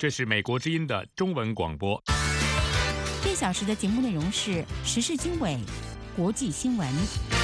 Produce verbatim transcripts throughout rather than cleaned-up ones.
这是美国之音的中文广播。 这小时的节目内容是时事经纬、国际新闻。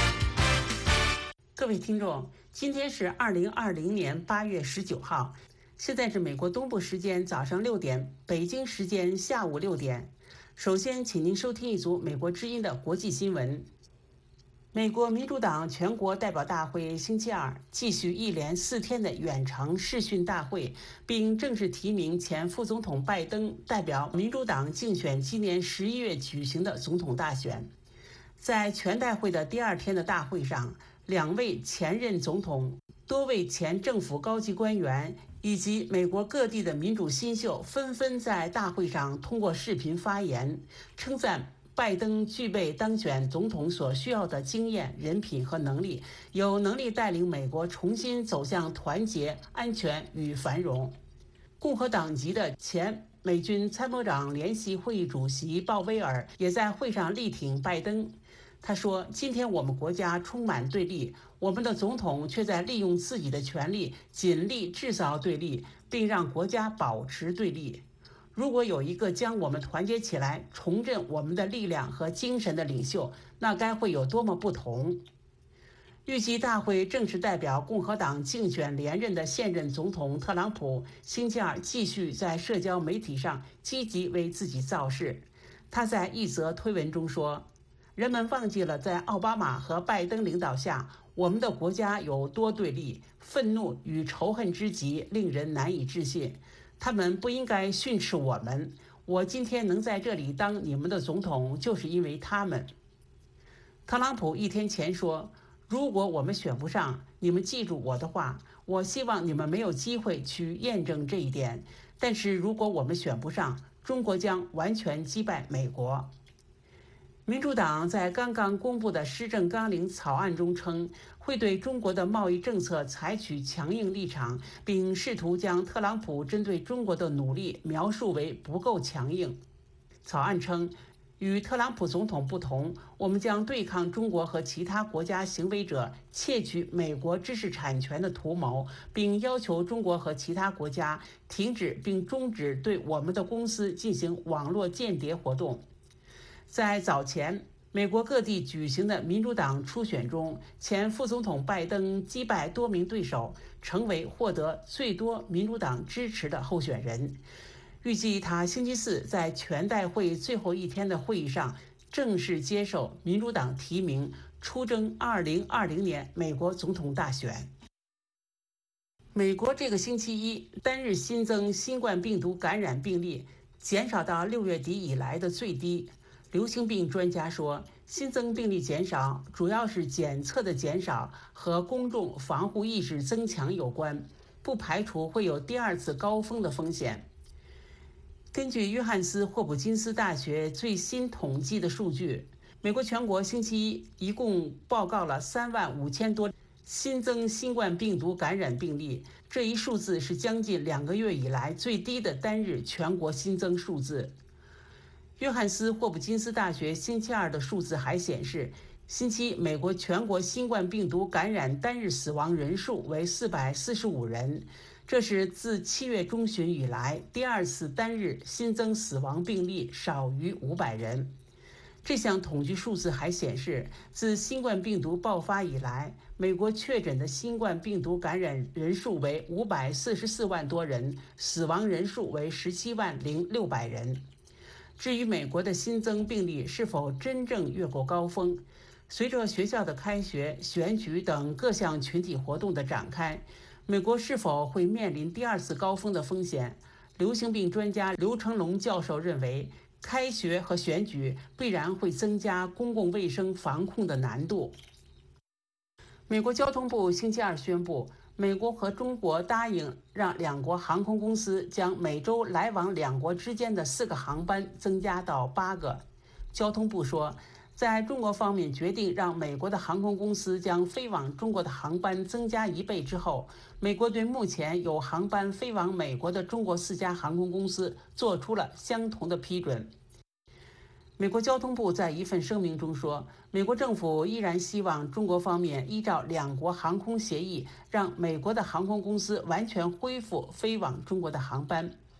各位听众，今天是二零二零年八月十九号，现在是美国东部时间早上六点，北京时间下午六点。首先，请您收听一组美国之音的国际新闻。美国民主党全国代表大会星期二继续一连四天的远程视讯大会，并正式提名前副总统拜登代表民主党竞选今年十一月举行的总统大选。在全代会的第二天的大会上，两位前任总统、多位前政府高级官员以及美国各地的民主新秀纷纷在大会上通过视频发言，称赞拜登具备当选总统所需要的经验、人品和能力，有能力带领美国重新走向团结、安全与繁荣。共和党籍的前美军参谋长联席会议主席鲍威尔也在会上力挺拜登。他说，今天我们国家充满对立，我们的总统却在利用自己的权力尽力制造对立，并让国家保持对立。如果有一个将我们团结起来，重振我们的力量和精神的领袖，那该会有多么不同。预计大会正式代表共和党竞选连任的现任总统特朗普星期二继续在社交媒体上积极为自己造势。他在一则推文中说，人们忘记了在奥巴马和拜登领导下，我们的国家有多对立，愤怒与仇恨之极，令人难以置信。他们不应该训斥我们。我今天能在这里当你们的总统，就是因为他们。特朗普一天前说，如果我们选不上，你们记住我的话，我希望你们没有机会去验证这一点。但是如果我们选不上，中国将完全击败美国。民主党在刚刚公布的施政纲领草案中称，会对中国的贸易政策采取强硬立场，并试图将特朗普针对中国的努力描述为不够强硬。草案称，与特朗普总统不同，我们将对抗中国和其他国家行为者窃取美国知识产权的图谋，并要求中国和其他国家停止并终止对我们的公司进行网络间谍活动。在早前美国各地举行的民主党初选中，前副总统拜登击败多名对手，成为获得最多民主党支持的候选人。预计他星期四在全代会最后一天的会议上正式接受民主党提名，出征二零二零年美国总统大选。美国这个星期一单日新增新冠病毒感染病例减少到六月底以来的最低。流行病专家说，新增病例减少主要是检测的减少和公众防护意识增强有关，不排除会有第二次高峰的风险。根据约翰斯霍普金斯大学最新统计的数据，美国全国星期一一共报告了三万五千多新增新冠病毒感染病例，这一数字是将近两个月以来最低的单日全国新增数字。约翰斯霍普金斯大学星期二的数字还显示，星期美国全国新冠病毒感染单日死亡人数为四百四十五人，这是自七月中旬以来第二次单日新增死亡病例少于五百人。这项统计数字还显示，自新冠病毒爆发以来，美国确诊的新冠病毒感染人数为五百四十四万多人，死亡人数为十七万零六百人。至于美国的新增病例是否真正越过高峰，随着学校的开学、选举等各项群体活动的展开，美国是否会面临第二次高峰的风险？流行病专家刘成龙教授认为，开学和选举必然会增加公共卫生防控的难度。美国交通部星期二宣布，美国和中国答应让两国航空公司将每周来往两国之间的四个航班增加到八个。交通部说，在中国方面决定让美国的航空公司将飞往中国的航班增加一倍之后，美国对目前有航班飞往美国的中国四家航空公司做出了相同的批准。美国交通部在一份声明中说，美国政府依然希望中国方面依照两国航空协议，让美国的航空公司完全恢复飞往中国的航班，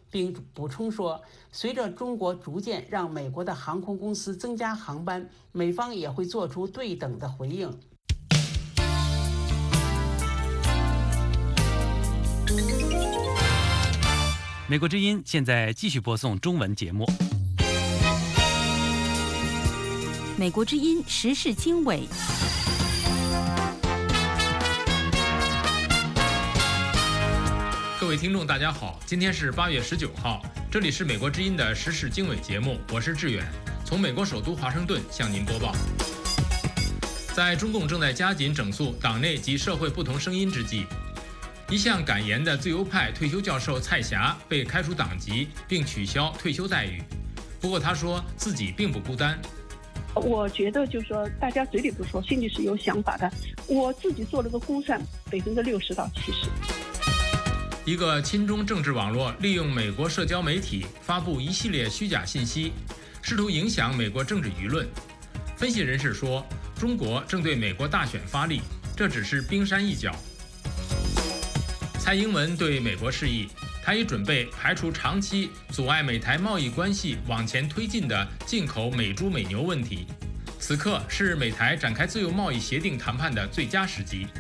并补充说，随着中国逐渐让美国的航空公司增加航班，美方也会做出对等的回应。 美国之音现在继续播送中文节目。 美国之音时事经纬。 各位听众大家好，今天是八月十九号，这里是美国之音的时事经纬节目，我是志远，从美国首都华盛顿向您播报。在中共正在加紧整肃党内及社会不同声音之际，一向敢言的自由派退休教授蔡霞被开除党籍并取消退休待遇。不过他说自己并不孤单。 我觉得就是说，大家嘴里不说，心里是有想法的。我自己做了个估算，百分之六十到七十。 一个亲中政治网络利用美国社交媒体发布一系列虚假信息，试图影响美国政治舆论。分析人士说，中国正对美国大选发力，这只是冰山一角。蔡英文对美国示意，他已准备排除长期阻碍美台贸易关系往前推进的进口美猪美牛问题。此刻是美台展开自由贸易协定谈判的最佳时机。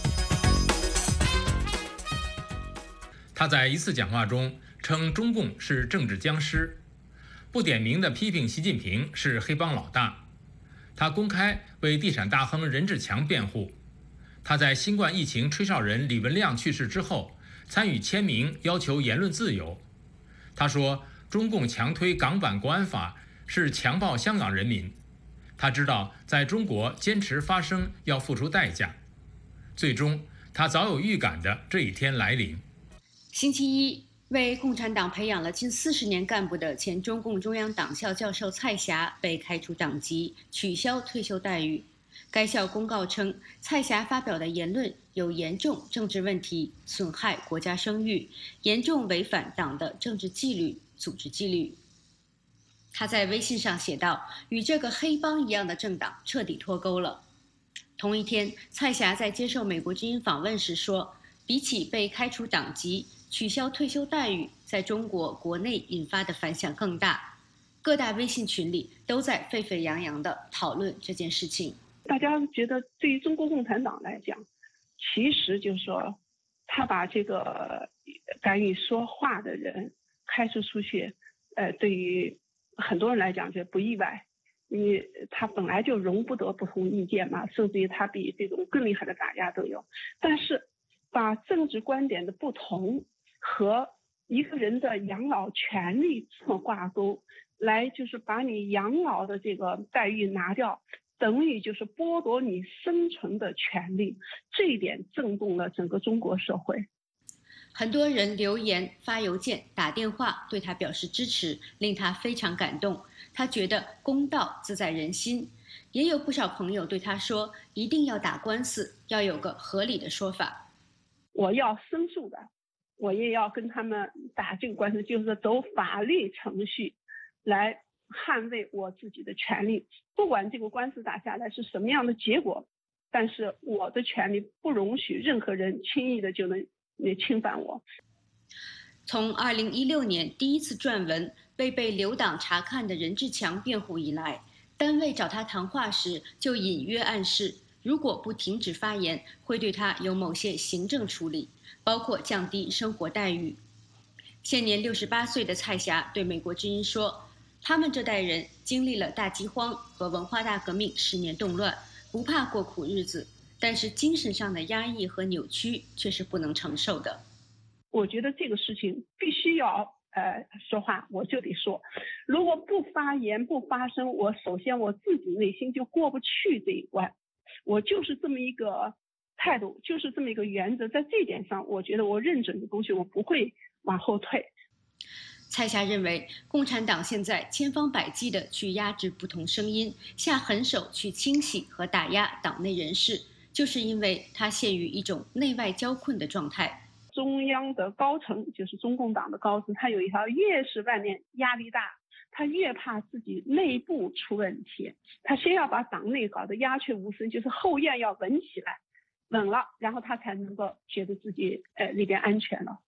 他在一次讲话中称中共是政治僵尸，不点名地批评习近平是黑帮老大。他公开为地产大亨任志强辩护。他在新冠疫情吹哨人李文亮去世之后，参与签名要求言论自由。他说，中共强推港版国安法是强暴香港人民。他知道在中国坚持发声要付出代价。最终，他早有预感的这一天来临。 星期一，为共产党培养了近四十年干部的前中共中央党校教授蔡霞被开除党籍，取消退休待遇。该校公告称，蔡霞发表的言论有严重政治问题，损害国家声誉，严重违反党的政治纪律、组织纪律。他在微信上写道：“与这个黑帮一样的政党彻底脱钩了。”同一天，蔡霞在接受美国之音访问时说，比起被开除党籍、取消退休待遇，在中国国内引发的反响更大。各大微信群里都在沸沸扬扬地讨论这件事情。 大家觉得，对于中国共产党来讲，其实就是说，他把这个敢于说话的人开除出去，呃，对于很多人来讲就不意外，因为他本来就容不得不同意见嘛，甚至于他比这种更厉害的打压都有。但是，把政治观点的不同和一个人的养老权利做挂钩，来就是把你养老的这个待遇拿掉，等于就是剥夺你生存的权利，这一点震动了整个中国社会。 很多人留言、发邮件、打电话对他表示支持，令他非常感动。他觉得公道自在人心。也有不少朋友对他说，一定要打官司，要有个合理的说法。 我要申诉的，我也要跟他们打这个官司，就是走法律程序来捍卫我自己的权利。不管这个官司打下来是什么样的结果，但是我的权利不容许任何人轻易的就能侵犯我。 从二零一六年第一次撰文被被留党查看的任志强辩护以来，单位找他谈话时就隐约暗示，如果不停止发言，会对他有某些行政处理，包括降低生活待遇。现年六十八岁的蔡霞对美国之音说，他们这代人经历了大饥荒和文化大革命十年动乱，不怕过苦日子，但是精神上的压抑和扭曲却是不能承受的。 我觉得这个事情必须要呃说话，我就得说。如果不发言不发声，我首先我自己内心就过不去这一关。我就是这么一个态度，就是这么一个原则，在这一点上，我觉得我认准的东西，我不会往后退。 蔡霞认为，共产党现在千方百计地去压制不同声音，下狠手去清洗和打压党内人士，就是因为他陷于一种内外交困的状态。 中央的高层，就是中共党的高层，他有一条，越是外面压力大，他越怕自己内部出问题，他先要把党内搞得鸦雀无声，就是后院要稳起来，稳了，然后他才能够觉得自己呃里边安全了。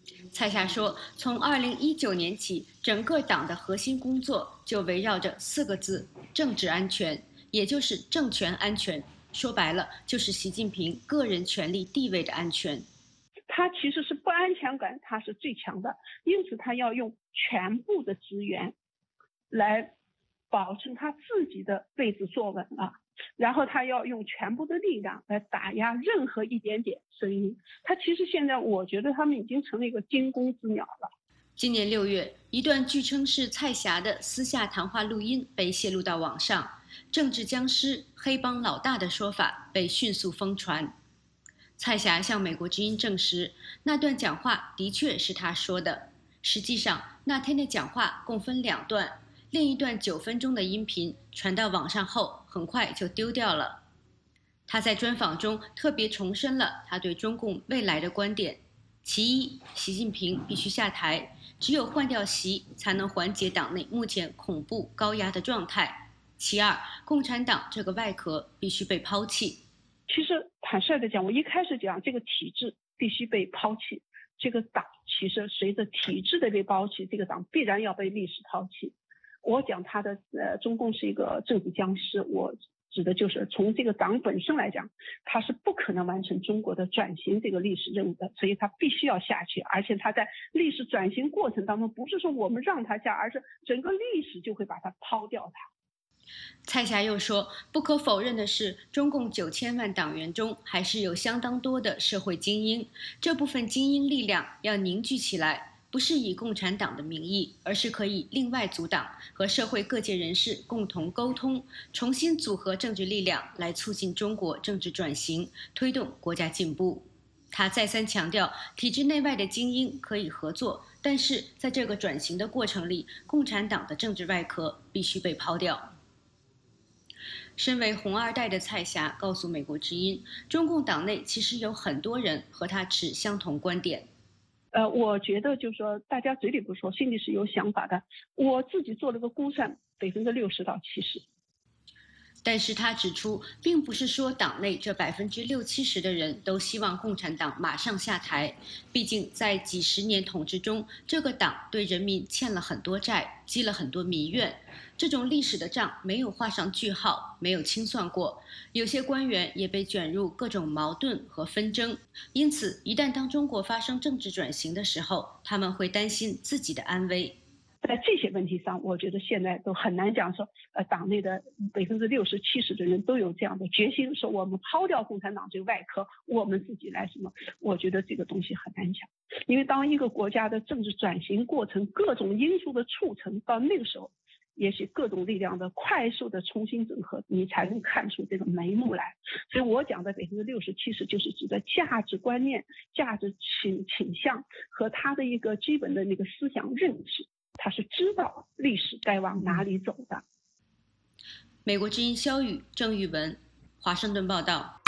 蔡霞说，从二零一九年起，整个党的核心工作就围绕着四个字：政治安全，也就是政权安全。说白了，就是习近平个人权力地位的安全。 他其实是不安全感，他是最强的，因此他要用全部的资源来保证他自己的位置坐稳了，然后他要用全部的力量来打压任何一点点声音。他其实现在我觉得他们已经成了一个惊弓之鸟了。 今年六月，一段据称是蔡霞的私下谈话录音被泄露到网上，政治僵尸、黑帮老大的说法被迅速疯传。蔡霞向美国之音证实，那段讲话的确是他说的。实际上，那天的讲话共分两段，另一段九分钟的音频传到网上后，很快就丢掉了。他在专访中特别重申了他对中共未来的观点：其一，习近平必须下台，只有换掉习，才能缓解党内目前恐怖高压的状态；其二，共产党这个外壳必须被抛弃。 其实坦率的讲，我一开始讲这个体制必须被抛弃，这个党其实随着体制的被抛弃，这个党必然要被历史抛弃。我讲他的呃，中共是一个政治僵尸，我指的就是从这个党本身来讲，他是不可能完成中国的转型这个历史任务的，所以他必须要下去。而且他在历史转型过程当中，不是说我们让他下，而是整个历史就会把他抛掉他。 蔡霞又说，不可否认的是，中共九千万党员中还是有相当多的社会精英，这部分精英力量要凝聚起来，不是以共产党的名义，而是可以另外组党，和社会各界人士共同沟通，重新组合政治力量，来促进中国政治转型，推动国家进步。他再三强调，体制内外的精英可以合作，但是在这个转型的过程里，共产党的政治外壳必须被抛掉。身为红二代的蔡霞告诉美国之音，中共党内其实有很多人和他持相同观点。 呃，我觉得就是说，大家嘴里不说，心里是有想法的。我自己做了个估算，百分之六十到七十。 但是他指出，并不是说党内这百分之六七十的人都希望共产党马上下台。毕竟在几十年统治中，这个党对人民欠了很多债，积了很多民怨。这种历史的账没有画上句号，没有清算过。有些官员也被卷入各种矛盾和纷争。因此，一旦当中国发生政治转型的时候，他们会担心自己的安危。 在这些问题上，我觉得现在都很难讲说，呃，党内的百分之六十、七十的人都有这样的决心，说我们抛掉共产党这个外壳，我们自己来什么？我觉得这个东西很难讲，因为当一个国家的政治转型过程各种因素的促成，到那个时候，也许各种力量的快速的重新整合，你才能看出这个眉目来。所以我讲的百分之六十、七十，就是指的价值观念、价值倾倾向和他的一个基本的那个思想认知。他是知道历史该往哪里走的。 美国之音肖宇、郑玉文，华盛顿报道。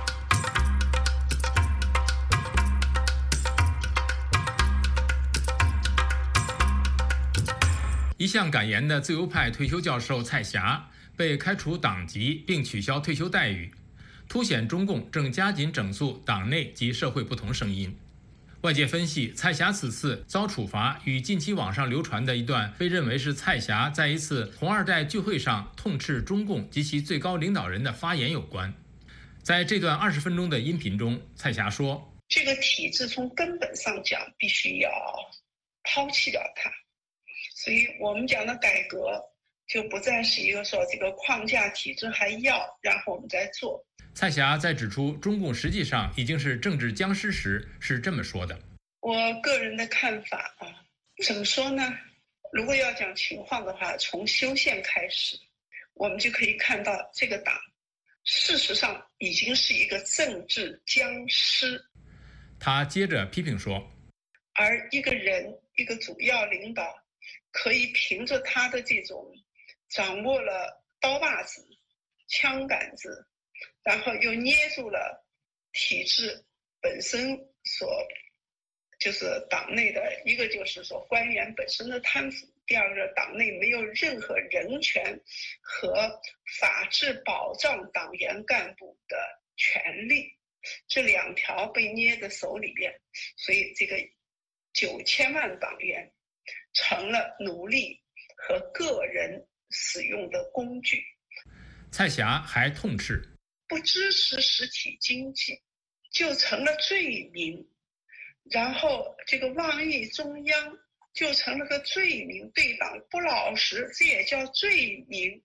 一向敢言的自由派退休教授蔡霞被开除党籍并取消退休待遇，凸显中共正加紧整肃党内及社会不同声音。外界分析，蔡霞此次遭处罚与近期网上流传的一段被认为是蔡霞在一次红二代聚会上痛斥中共及其最高领导人的发言有关。在这段二十分钟的音频中，蔡霞说：“ 这个体制从根本上讲必须要抛弃掉它，所以我们讲的改革就不再是一个说这个框架体制还要，然后我们再做。” 蔡霞在指出中共实际上已经是政治僵尸时是这么说的：“ 我个人的看法啊，怎么说呢？如果要讲情况的话，从修宪开始，我们就可以看到这个党事实上已经是一个政治僵尸。” 他接着批评说：“ 而一个人，一个主要领导，可以凭着他的这种掌握了刀把子、枪杆子。”然后又捏住了体制本身所就是党内的一个就是说官员本身的贪腐，第二个党内没有任何人权和法治保障党员干部的权利，这两条被捏在手里边，所以这个九千万党员，成了奴隶和个人使用的工具。 蔡霞还痛斥， 不支持实体经济就成了罪名，然后这个妄议中央就成了个罪名，对党不老实，这也叫罪名。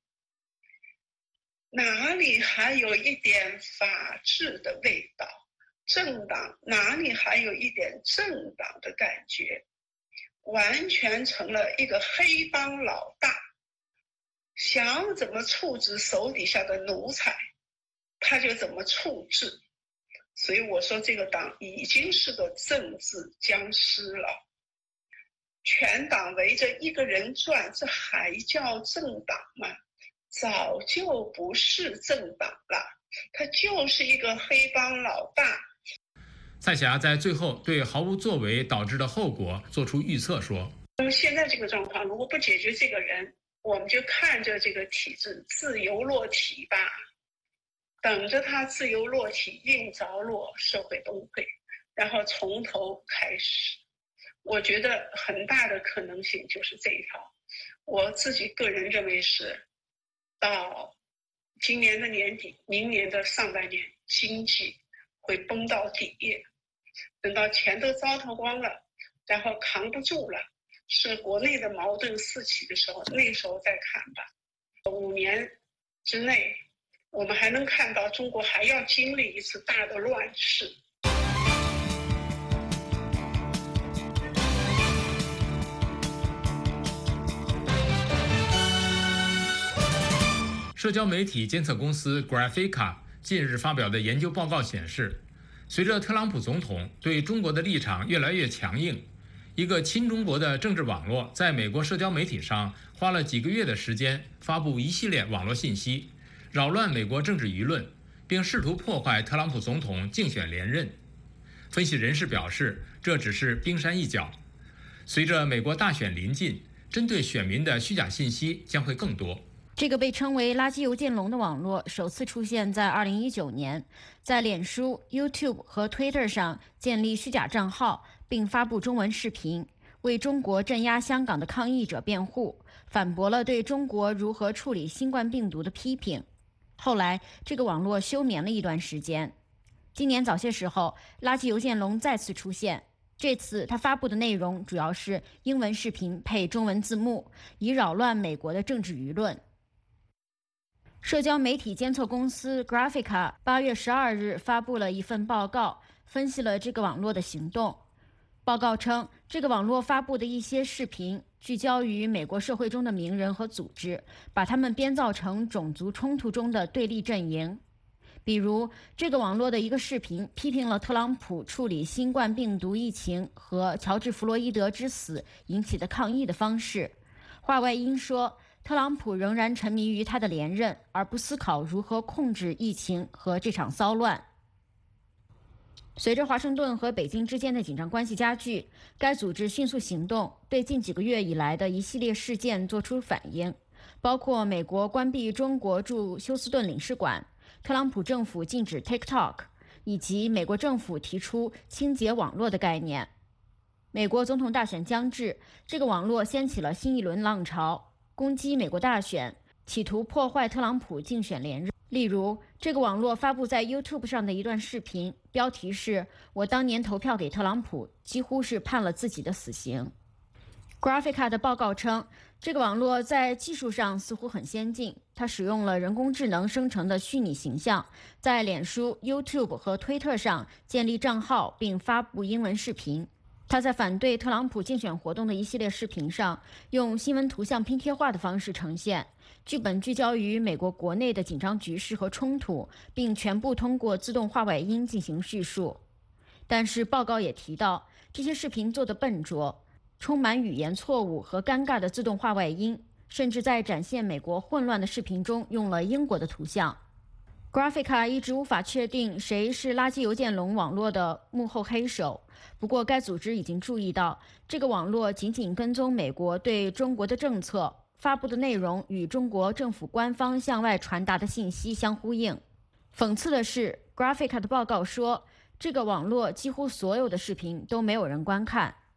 哪里还有一点法治的味道？政党哪里还有一点政党的感觉？完全成了一个黑帮老大，想怎么处置手底下的奴才，他就怎么处置。所以我说这个党已经是个政治僵尸了。全党围着一个人转，这还叫政党吗？早就不是政党了，他就是一个黑帮老大。 蔡霞在最后对毫无作为导致的后果做出预测说， 现在这个状况如果不解决这个人，我们就看着这个体制自由落体吧，等着它自由落体，硬着陆，社会崩溃，然后从头开始。我觉得很大的可能性就是这一套。我自己个人认为是到今年的年底，明年的上半年，经济会崩到底。等到钱都糟蹋光了，然后扛不住了，是国内的矛盾四起的时候，那时候再看吧。五年之内，我们还能看到中国还要经历一次大的乱世。 社交媒体监测公司 Graphica 近日发表的研究报告显示，随着特朗普总统对中国的立场越来越强硬，一个亲中国的政治网络在美国社交媒体上花了几个月的时间发布一系列网络信息，扰乱美国政治舆论，并试图破坏特朗普总统竞选连任。分析人士表示，这只是冰山一角，随着美国大选临近，针对选民的虚假信息将会更多。 这个被称为垃圾邮件龙的网络首次出现在二零一九年，在脸书、YouTube 和 Twitter 上建立虚假账号，并发布中文视频，为中国镇压香港的抗议者辩护，反驳了对中国如何处理新冠病毒的批评。后来，这个网络休眠了一段时间。今年早些时候，垃圾邮件龙再次出现，这次他发布的内容主要是英文视频配中文字幕，以扰乱美国的政治舆论。社交媒体监测公司 Graphica 八月十二日发布了一份报告，分析了这个网络的行动。报告称，这个网络发布的一些视频聚焦于美国社会中的名人和组织，把他们编造成种族冲突中的对立阵营。比如，这个网络的一个视频批评了特朗普处理新冠病毒疫情和乔治·弗洛伊德之死引起的抗议的方式。话外音说，特朗普仍然沉迷于他的连任，而不思考如何控制疫情和这场骚乱。随着华盛顿和北京之间的紧张关系加剧，该组织迅速行动，对近几个月以来的一系列事件作出反应，包括美国关闭中国驻休斯顿领事馆、特朗普政府禁止 TikTok， 以及美国政府提出清洁网络的概念。美国总统大选将至，这个网络掀起了新一轮浪潮，攻击美国大选，企图破坏特朗普竞选连任。例如，这个网络发布在 YouTube 上的一段视频，标题是“我当年投票给特朗普，几乎是判了自己的死刑”。Graphica 的报告称，这个网络在技术上似乎很先进，它使用了人工智能生成的虚拟形象，在脸书、YouTube 和推特上建立账号并发布英文视频。他在反对特朗普竞选活动的一系列视频上，用新闻图像拼贴画的方式呈现。剧本聚焦于美国国内的紧张局势和冲突，并全部通过自动话外音进行叙述。但是报告也提到，这些视频做得笨拙，充满语言错误和尴尬的自动话外音，甚至在展现美国混乱的视频中用了英国的图像。Graphica 一直无法确定谁是垃圾邮件龙网络的幕后黑手，不过该组织已经注意到，这个网络仅仅跟踪美国对中国的政策，发布的内容与中国政府官方向外传达的信息相呼应。讽刺的是 ，Graphica 的报告说，这个网络几乎所有的视频都没有人观看。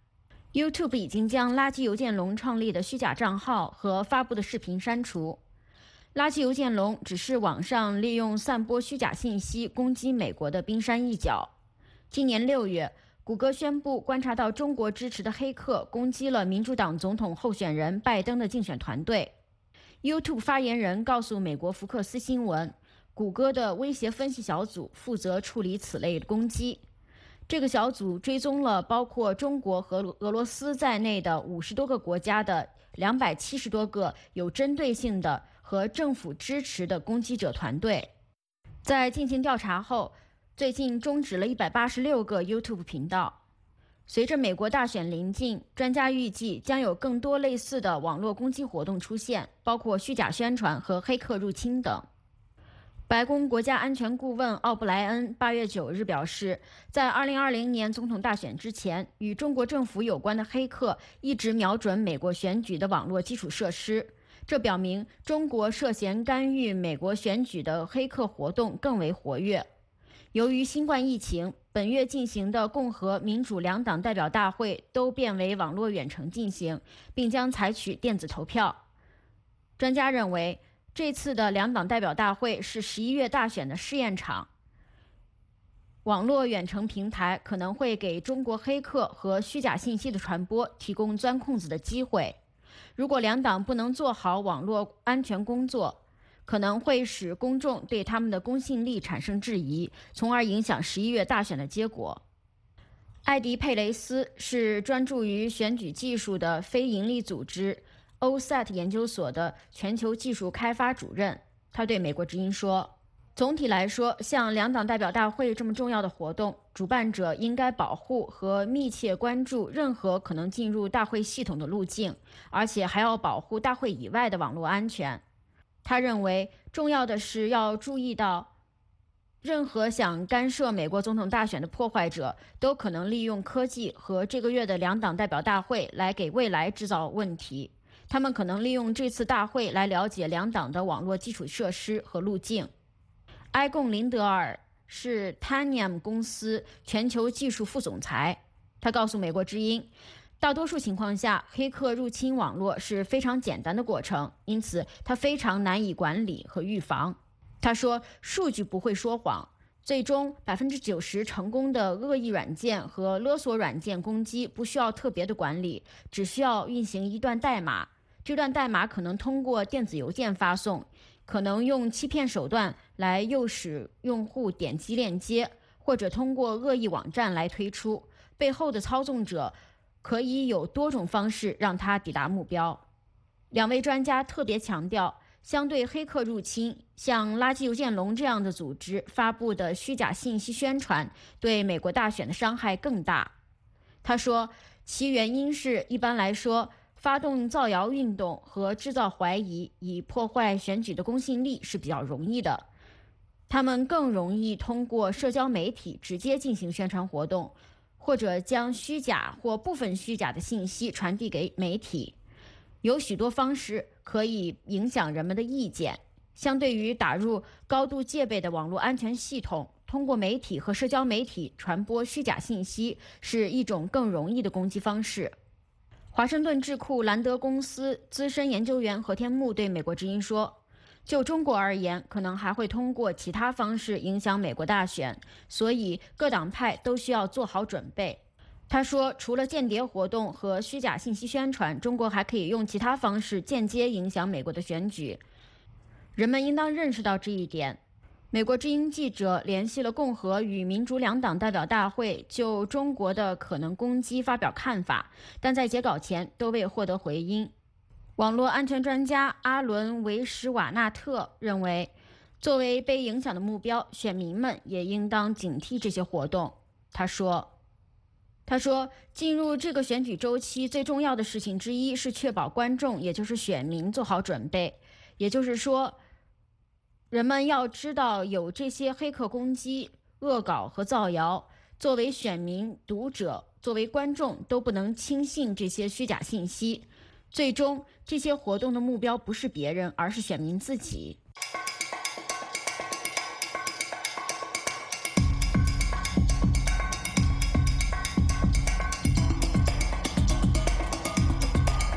YouTube 已经将垃圾邮件龙创立的虚假账号和发布的视频删除。垃圾邮件龙只是网上利用散播虚假信息攻击美国的冰山一角。今年六月，谷歌宣布观察到中国支持的黑客攻击了民主党总统候选人拜登的竞选团队。YouTube 发言人告诉美国福克斯新闻，谷歌的威胁分析小组负责处理此类攻击。这个小组追踪了包括中国和俄罗斯在内的五十多个国家的两百七十多个有针对性的和政府支持的攻击者团队。在进行调查后，最近终止了一百八十六个 YouTube 频道。随着美国大选临近，专家预计将有更多类似的网络攻击活动出现，包括虚假宣传和黑客入侵等。白宫国家安全顾问奥布莱恩八月九日表示，在二零二零年总统大选之前，与中国政府有关的黑客一直瞄准美国选举的网络基础设施。这表明中国涉嫌干预美国选举的黑客活动更为活跃。由于新冠疫情，本月进行的共和民主两党代表大会都变为网络远程进行，并将采取电子投票。专家认为，这次的两党代表大会是十一月大选的试验场。网络远程平台可能会给中国黑客和虚假信息的传播提供钻空子的机会。如果两党不能做好网络安全工作，可能会使公众对他们的公信力产生质疑，从而影响十一月大选的结果。艾迪·佩雷斯是专注于选举技术的非营利组织 O S A T 研究所的全球技术开发主任。他对美国之音说，总体来说，像两党代表大会这么重要的活动，主办者应该保护和密切关注任何可能进入大会系统的路径，而且还要保护大会以外的网络安全。他认为，重要的是要注意到，任何想干涉美国总统大选的破坏者都可能利用科技和这个月的两党代表大会来给未来制造问题。他们可能利用这次大会来了解两党的网络基础设施和路径。埃贡·林德尔是 Tanium 公司全球技术副总裁，他告诉美国之音，大多数情况下，黑客入侵网络是非常简单的过程，因此它非常难以管理和预防。他说，数据不会说谎，最终 百分之九十 成功的恶意软件和勒索软件攻击不需要特别的管理，只需要运行一段代码。这段代码可能通过电子邮件发送，可能用欺骗手段来诱使用户点击链接，或者通过恶意网站来推出。背后的操纵者可以有多种方式让它抵达目标。两位专家特别强调，相对黑客入侵，像垃圾邮件龙这样的组织发布的虚假信息宣传对美国大选的伤害更大。他说，其原因是一般来说，发动造谣运动和制造怀疑以破坏选举的公信力是比较容易的。他们更容易通过社交媒体直接进行宣传活动，或者将虚假或部分虚假的信息传递给媒体。有许多方式可以影响人们的意见。相对于打入高度戒备的网络安全系统，通过媒体和社交媒体传播虚假信息是一种更容易的攻击方式。华盛顿智库兰德公司资深研究员何天木对美国之音说，就中国而言，可能还会通过其他方式影响美国大选，所以各党派都需要做好准备。他说，除了间谍活动和虚假信息宣传，中国还可以用其他方式间接影响美国的选举。人们应当认识到这一点。美国之音记者联系了共和与民主两党代表大会，就中国的可能攻击发表看法，但在截稿前都未获得回音。网络安全专家阿伦·维什瓦纳特认为，作为被影响的目标，选民们也应当警惕这些活动。他说他说进入这个选举周期最重要的事情之一是确保观众，也就是选民做好准备。也就是说，人们要知道有这些黑客攻击、恶搞和造谣。作为选民、读者、作为观众，都不能轻信这些虚假信息。最终，这些活动的目标不是别人，而是选民自己。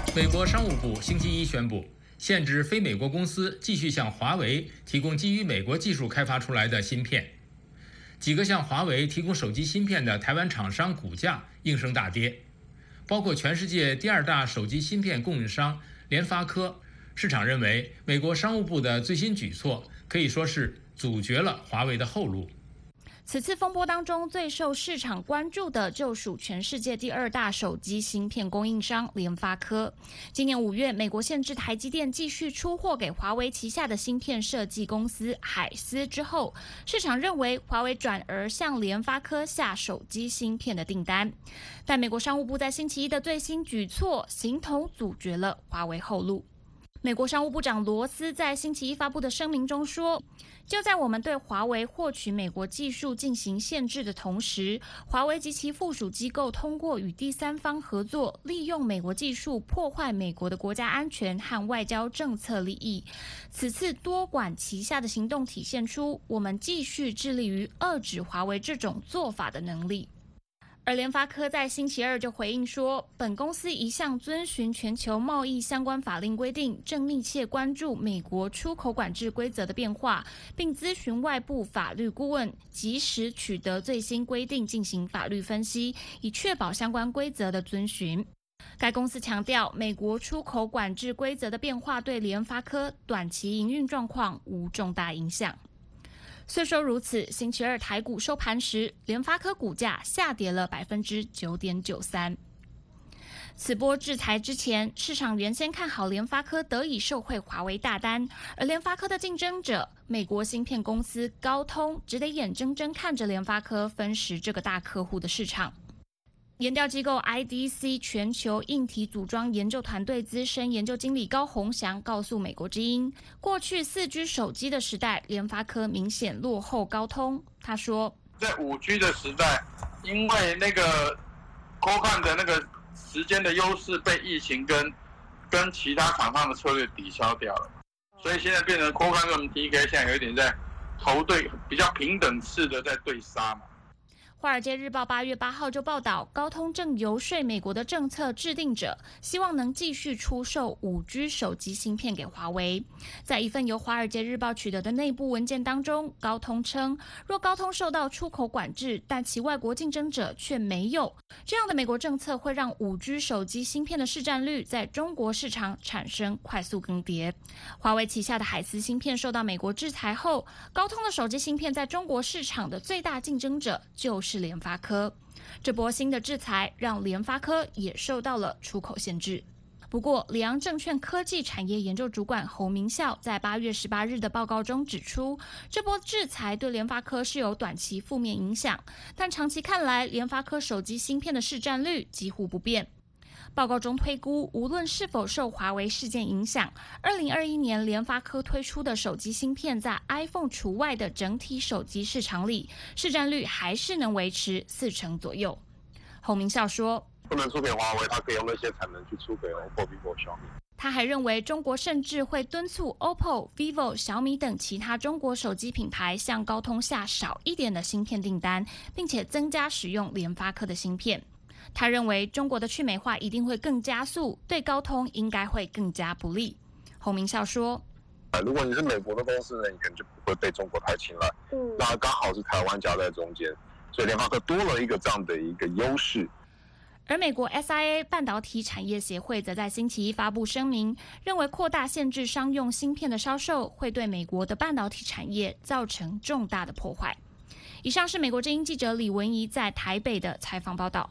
美国商务部星期一宣布，限制非美国公司继续向华为提供基于美国技术开发出来的芯片。几个向华为提供手机芯片的台湾厂商股价应声大跌，包括全世界第二大手机芯片供应商联发科。市场认为，美国商务部的最新举措可以说是阻绝了华为的后路。 此次风波当中，最受市场关注的就属全世界第二大手机芯片供应商联发科。今年五月，美国限制台积电继续出货给华为旗下的芯片设计公司海思之后，市场认为华为转而向联发科下手机芯片的订单。但美国商务部在星期一的最新举措，形同阻绝了华为后路。美国商务部长罗斯在星期一发布的声明中说，就在我们对华为获取美国技术进行限制的同时，华为及其附属机构通过与第三方合作，利用美国技术破坏美国的国家安全和外交政策利益。此次多管齐下的行动体现出我们继续致力于遏制华为这种做法的能力。而联发科在星期二就回应说，本公司一向遵循全球贸易相关法令规定，正密切关注美国出口管制规则的变化，并咨询外部法律顾问，及时取得最新规定进行法律分析，以确保相关规则的遵循。该公司强调，美国出口管制规则的变化对联发科短期营运状况无重大影响。虽说如此，星期二台股收盘时，联发科股价下跌了 百分之九点九三。此波制裁之前，市场原先看好联发科得以受惠华为大单，而联发科的竞争者美国芯片公司高通只得眼睁睁看着联发科分食这个大客户的市场。研调机构 I D C 全球硬体组装研究团队资深研究经理高鸿祥告诉美国之音，过去 四 G 手机的时代，联发科明显落后高通。他说， 在 五 G 的时代，因为那个 Qualcomm 的那个时间的优势被疫情跟跟其他厂商的策略抵消掉了，所以现在变成 Qualcomm 跟 T K 现在有一点在头对比较平等式的在对杀嘛。 《华尔街日报》八月八号就报道，高通正游说美国的政策制定者，希望能继续出售 五 G 手机芯片给华为。在一份由《华尔街日报》取得的内部文件当中，高通称，若高通受到出口管制，但其外国竞争者却没有，这样的美国政策会让 五 G 手机芯片的市占率在中国市场产生快速更迭。华为旗下的海思芯片受到美国制裁后，高通的手机芯片在中国市场的最大竞争者就是是联发科。这波新的制裁让联发科也受到了出口限制。不过，里昂证券科技产业研究主管侯明孝在八月十八日的报告中指出，这波制裁对联发科是有短期负面影响，但长期看来，联发科手机芯片的市占率几乎不变。报告中推估，无论是否受华为事件影响，二零二一年联发科推出的手机芯片在 iPhone 除外的整体手机市场里，市占率还是能维持四成左右。侯明孝说， 不能出给华为，他可以用那些产能去出给 O P P O、vivo、小米。 他还认为，中国甚至会敦促 O P P O、vivo、小米等其他中国手机品牌向高通下少一点的芯片订单，并且增加使用联发科的芯片。他认为中国的去美化一定会更加速，对高通应该会更加不利。侯明孝说， 如果你是美国的公司呢，你可能就不会被中国太青睐。嗯，那刚好是台湾夹在中间，所以联发科多了一个这样的一个优势。 而美国 S I A 半导体产业协会则在星期一发布声明，认为扩大限制商用芯片的销售会对美国的半导体产业造成重大的破坏。以上是美国之音记者李文怡在台北的采访报道。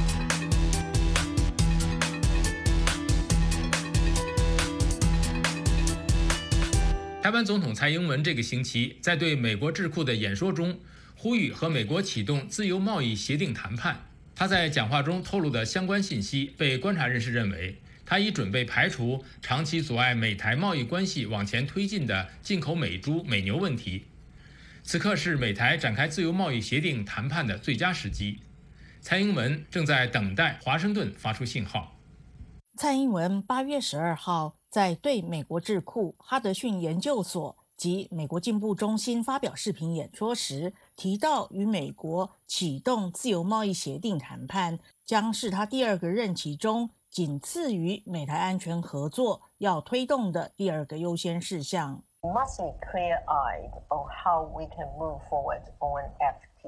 台湾总统蔡英文这个星期在对美国智库的演说中，呼吁和美国启动自由贸易协定谈判。他在讲话中透露的相关信息，被观察人士认为，他已准备排除长期阻碍美台贸易关系往前推进的进口美猪、美牛问题。此刻是美台展开自由贸易协定谈判的最佳时机。蔡英文正在等待华盛顿发出信号。 蔡英文八月十二号在对美国智库哈德逊研究所及美国进步中心发表视频演说时，提到与美国启动自由贸易协定谈判将是他第二个任期中仅次于美台安全合作要推动的第二个优先事项。 We must be clear-eyed on how we can move forward on F T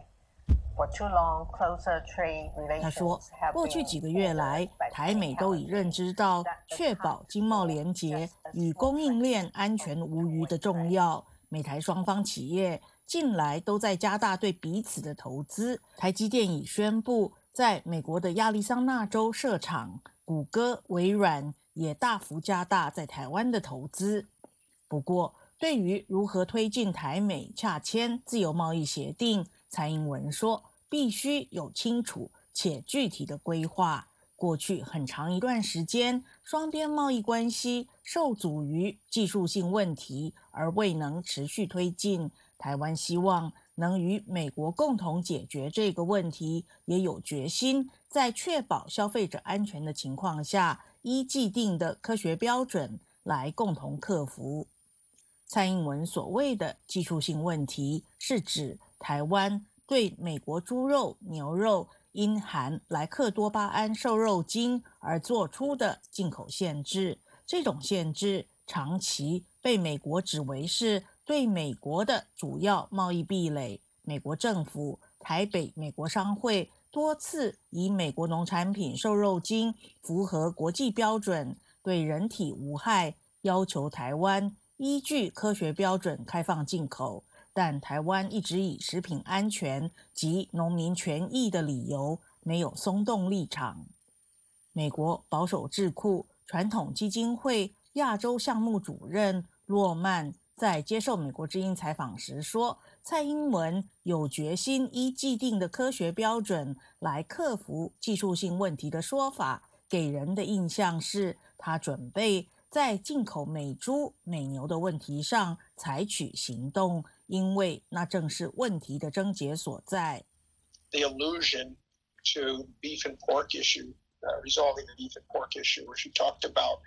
A.For too long, closer trade relations 他说，过去几个月来，台美都已认知到确保经贸连结与供应链安全无虞的重要。美台双方企业近来都在加大对彼此的投资。台积电已宣布在美国的亚利桑那州设厂，谷歌、微软也大幅加大在台湾的投资。不过，对于如何推进台美洽签自由贸易协定，蔡英文说，必须有清楚且具体的规划。过去很长一段时间，双边贸易关系受阻于技术性问题，而未能持续推进。台湾希望能与美国共同解决这个问题，也有决心在确保消费者安全的情况下，依既定的科学标准来共同克服。蔡英文所谓的技术性问题，是指台湾对美国猪肉、牛肉因含莱克多巴胺瘦肉精而做出的进口限制。这种限制长期被美国指为是对美国的主要贸易壁垒。美国政府、台北美国商会多次以美国农产品瘦肉精符合国际标准，对人体无害，要求台湾依据科学标准开放进口，但台湾一直以食品安全及农民权益的理由，没有松动立场。美国保守智库传统基金会亚洲项目主任洛曼在接受美国之音采访时说，蔡英文有决心依既定的科学标准来克服技术性问题的说法，给人的印象是他准备在进口美猪、美牛的问题上采取行动，因为那正是问题的症结所在。 The allusion to beef and pork issue, uh, resolving the beef and pork issue, where she talked about,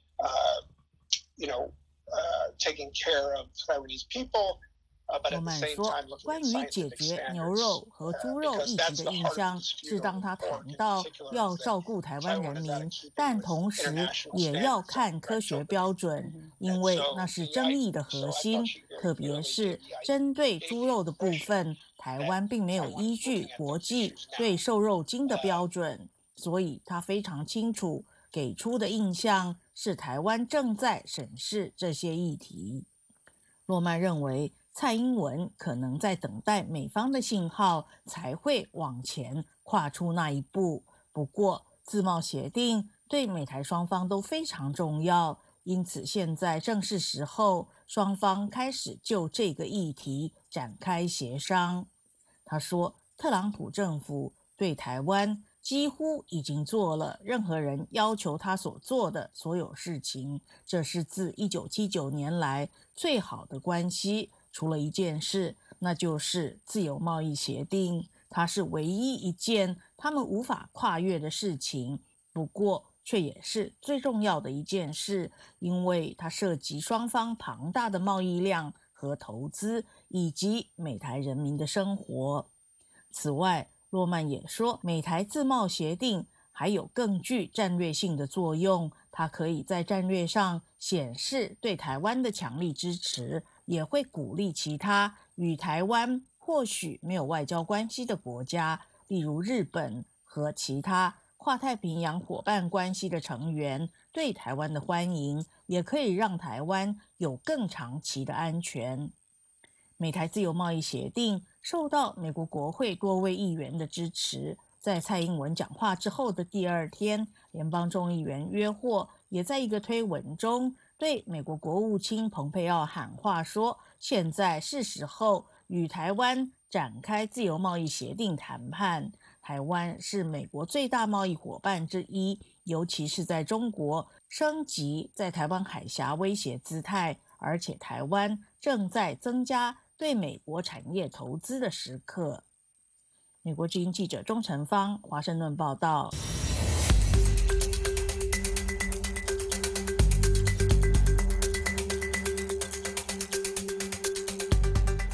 uh, you know, uh, taking care of Taiwanese people. 罗曼说，关于解决牛肉和猪肉议题的印象是当他谈到要照顾台湾人民，但同时也要看科学标准，因为那是争议的核心，特别是针对猪肉的部分，台湾并没有依据国际对瘦肉精的标准，所以他非常清楚给出的印象是台湾正在审视这些议题。洛曼认为，蔡英文可能在等待美方的信号，才会往前跨出那一步。不过，自贸协定对美台双方都非常重要，因此现在正是时候，双方开始就这个议题展开协商。他说，特朗普政府对台湾几乎已经做了任何人要求他所做的所有事情，这是自一九七九年来最好的关系。除了一件事，那就是自由贸易协定，它是唯一一件他们无法跨越的事情，不过却也是最重要的一件事，因为它涉及双方庞大的贸易量和投资，以及美台人民的生活。此外，洛曼也说，美台自贸协定还有更具战略性的作用，它可以在战略上显示对台湾的强力支持，也会鼓励其他与台湾或许没有外交关系的国家，例如日本和其他跨太平洋伙伴关系的成员对台湾的欢迎，也可以让台湾有更长期的安全。美台自由贸易协定受到美国国会多位议员的支持，在蔡英文讲话之后的第二天，联邦众议员约霍也在一个推文中对美国国务卿蓬佩奥喊话说，现在是时候与台湾展开自由贸易协定谈判。台湾是美国最大贸易伙伴之一，尤其是在中国升级在台湾海峡威胁姿态，而且台湾正在增加对美国产业投资的时刻。美国之音记者钟成芳，华盛顿报道。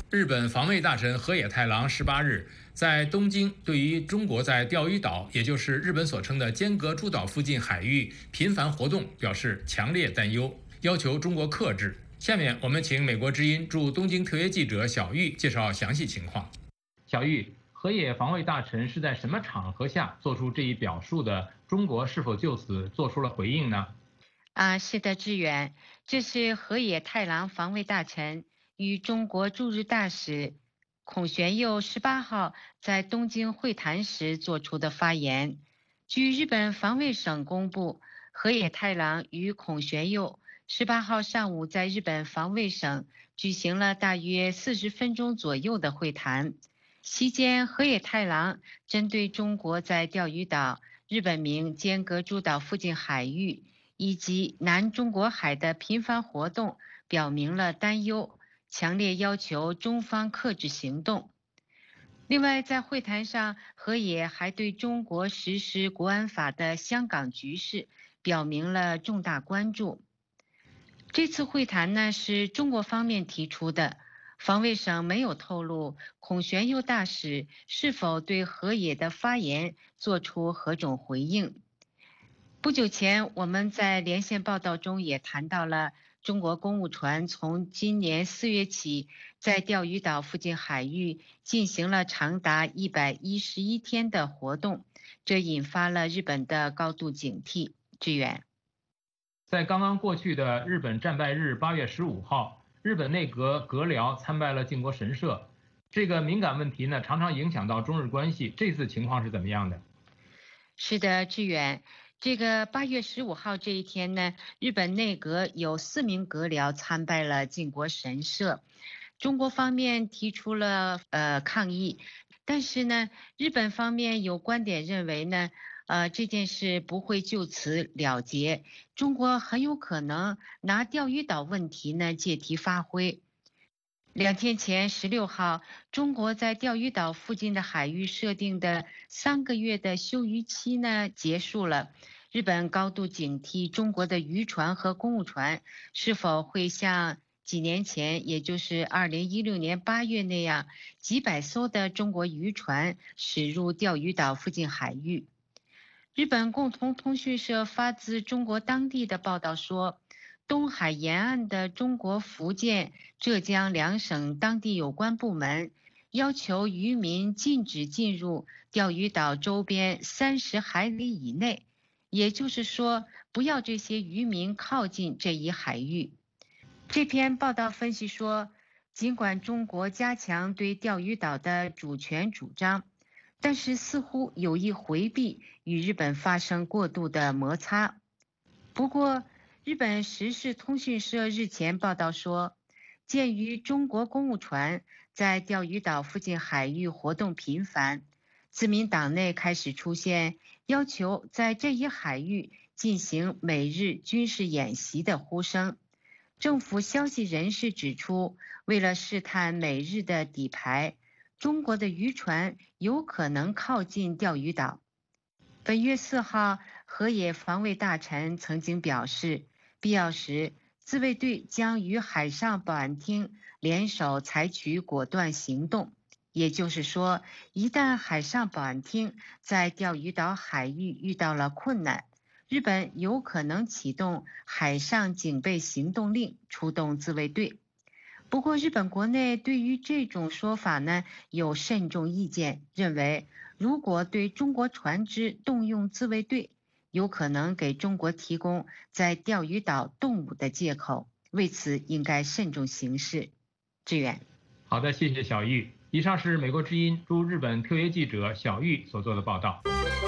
日本防卫大臣河野太郎十八日在东京对于中国在钓鱼岛，也就是日本所称的尖阁诸岛附近海域频繁活动表示强烈担忧，要求中国克制。下面我们请美国之音驻东京特约记者小玉介绍详细情况。小玉，河野防卫大臣是在什么场合下做出这一表述的？中国是否就此做出了回应呢？ 啊，是的，志远，这是河野太郎防卫大臣与中国驻日大使孔玄佑十八号在东京会谈时做出的发言。据日本防卫省公布，河野太郎与孔玄佑十八号上午在日本防卫省举行了大约四十分钟左右的会谈。期间，河野太郎针对中国在钓鱼岛、日本名尖阁诸岛附近海域以及南中国海的频繁活动表明了担忧，强烈要求中方克制行动。另外，在会谈上，河野还对中国实施国安法的香港局势表明了重大关注。这次会谈呢，是中国方面提出的，防卫省没有透露孔玄佑大使是否对河野的发言做出何种回应。不久前，我们在连线报道中也谈到了中国公务船从今年四月起在钓鱼岛附近海域进行了长达一百一十一天的活动，这引发了日本的高度警惕。志远， 在刚刚过去的日本战败日八月十五号，日本内阁阁僚参拜了靖国神社，这个敏感问题呢，常常影响到中日关系。这次情况是怎么样的？ 是的，志远。这个八月十五号这一天呢，日本内阁有四名阁僚参拜了靖国神社，中国方面提出了呃抗议，但是呢，日本方面有观点认为呢，呃这件事不会就此了结，中国很有可能拿钓鱼岛问题呢借题发挥。两天前十六号，中国在钓鱼岛附近的海域设定的三个月的休渔期呢结束了。日本高度警惕中国的渔船和公务船是否会像几年前，也就是二零一六年八月那样，几百艘的中国渔船驶入钓鱼岛附近海域。日本共同通讯社发自中国当地的报道说，东海沿岸的中国福建、浙江两省当地有关部门要求渔民禁止进入钓鱼岛周边三十海里以内，也就是说，不要这些渔民靠近这一海域。这篇报道分析说，尽管中国加强对钓鱼岛的主权主张，但是似乎有意回避与日本发生过度的摩擦。不过，日本时事通讯社日前报道说，鉴于中国公务船在钓鱼岛附近海域活动频繁，自民党内开始出现要求在这一海域进行美日军事演习的呼声。政府消息人士指出，为了试探美日的底牌，中国的渔船有可能靠近钓鱼岛。本月四号，河野防卫大臣曾经表示，必要时自卫队将与海上保安厅联手采取果断行动。也就是说，一旦海上保安厅在钓鱼岛海域遇到了困难，日本有可能启动海上警备行动令，出动自卫队。不过，日本国内对于这种说法呢，有慎重意见，认为如果对中国船只动用自卫队，有可能给中国提供在钓鱼岛动武的借口，为此应该慎重行事。志远， 好的，谢谢小玉。以上是美国之音驻日本特约记者小玉所做的报道。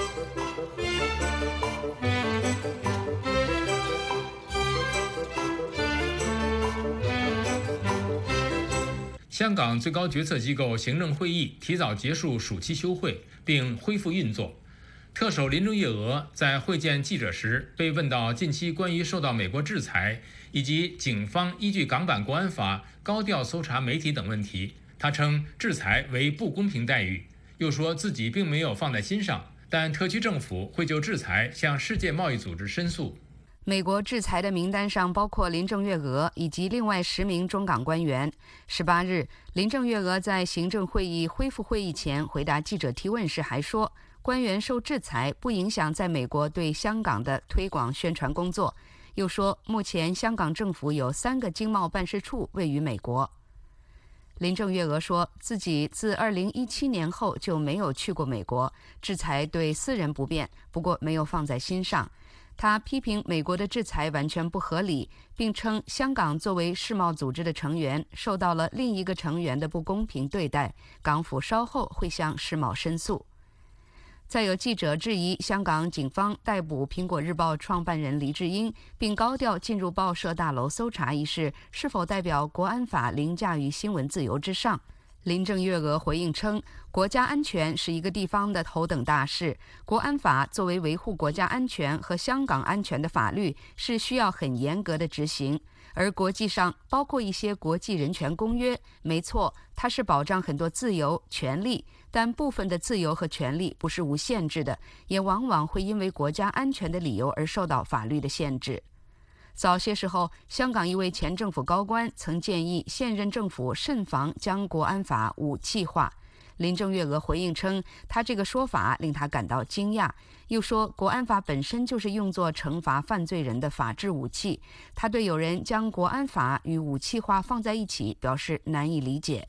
香港最高决策机构行政会议提早结束暑期休会，并恢复运作。特首林郑月娥在会见记者时被问到近期关于受到美国制裁以及警方依据港版国安法高调搜查媒体等问题，他称制裁为不公平待遇，又说自己并没有放在心上，但特区政府会就制裁向世界贸易组织申诉。 美国制裁的名单上包括林郑月娥以及另外十名中港官员。十八日，林郑月娥在行政会议恢复会议前回答记者提问时还说，官员受制裁不影响在美国对香港的推广宣传工作。又说，目前香港政府有三个经贸办事处位于美国。林郑月娥说自己自二零一七年后就没有去过美国，制裁对私人不便，不过没有放在心上。他批评美国的制裁完全不合理，并称香港作为世贸组织的成员，受到了另一个成员的不公平对待，港府稍后会向世贸申诉。再有记者质疑香港警方逮捕苹果日报创办人黎智英，并高调进入报社大楼搜查一事，是否代表国安法凌驾于新闻自由之上？林郑月娥回应称，国家安全是一个地方的头等大事，国安法作为维护国家安全和香港安全的法律，是需要很严格的执行。而国际上包括一些国际人权公约，没错，它是保障很多自由权利，但部分的自由和权利不是无限制的，也往往会因为国家安全的理由而受到法律的限制。早些时候，香港一位前政府高官曾建议现任政府慎防将国安法武器化。林郑月娥回应称，他这个说法令他感到惊讶，又说国安法本身就是用作惩罚犯罪人的法治武器。他对有人将国安法与武器化放在一起表示难以理解。